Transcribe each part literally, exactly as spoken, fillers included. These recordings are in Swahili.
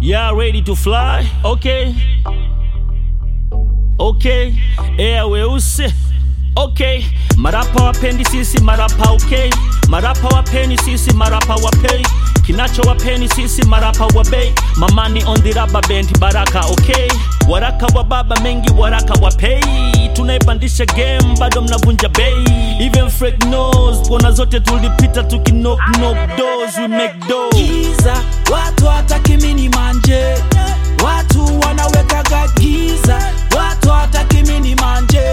Yeah, ready to fly? Okay. Okay. Air weusi. Okay. Marapa wapendi sisi marapa okay. Marapa wapeni sisi marapa wapei. Kinacho wapeni sisi marapa wabei. Mamani on the rubber band baraka okay. Waraka wa baba mengi waraka wapei. Tunaipandisha game bado mnavunja bei. Even Frank knows kona zote tulipita tuki knock knock doors we make doors. Giza watu hataki mini manje. Watu wanaweka giza. Watu hataki mini manje.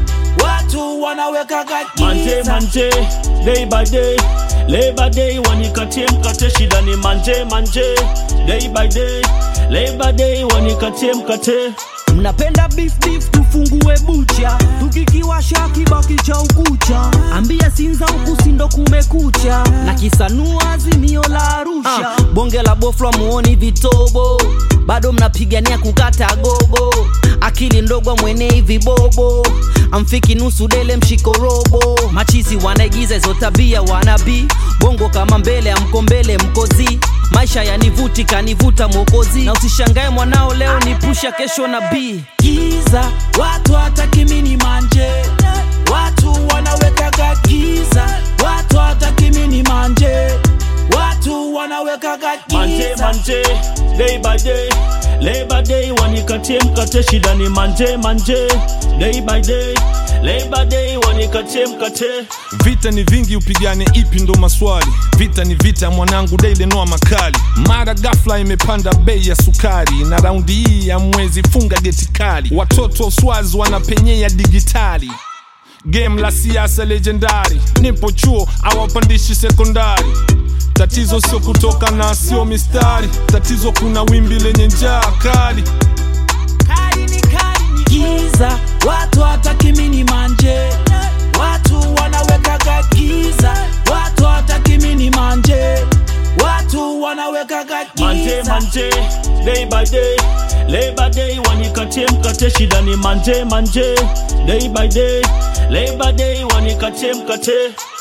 Watu wanaweka giza. Manje manje day by day. Labor day wanikatie mkate shida ni manje manje. Day by day. Labor day wanikatie mkate. Mnapenda beef beef tufungue bucha. Tukikiwasha kibaki cha ukucha. Ambia Sinza huku sindo kumekucha. Na kisanua azimio la Arusha. ah, Bonge la boflo muoni vitobo. Bado mnapigania kukata gogo. Akili ndogo mwene hivi bobo. Amfiki nusu dele mshiko robo. Machizi wanaigiza hizo tabia wanabi. Bongo kama mbele amko mbele mkozi. Maisha yanivuti kanivuta mwokozi. Na usishangae mwanao leo ni pusha kesho na B. Giza watu hataki mini manje. Watu wanaweka giza. Watu hataki mini manje. Watu wanaweka giza. Manje manje day by day. Labor day wanikatie mkate shida ni manje manje. Day by day. Labor day wanikatie mkate. Vita ni vingi upigane ipi ndo maswali. Vita ni vita mwanangu daily noa makali. Mara ghafla imepanda bei ya sukari. Na raundi hii ya mwezi funga geti kali. Watoto swazi wanapenyea digitali. Game la siasa legendary. Nipo chuo awapandishi sekondari. Tatizo sio kutoka na sio mistari. Tatizo kuna wimbi lenye njaa kali. Kali ni kali ni giza. Watu hataki mini manje. Watu wanaweka giza. Watu hataki mini manje. Watu wanaweka giza. Manje manje day by day. Labor day wanikatie mkate shida ni manje manje. Day by day. Labor day wanikatie mkate.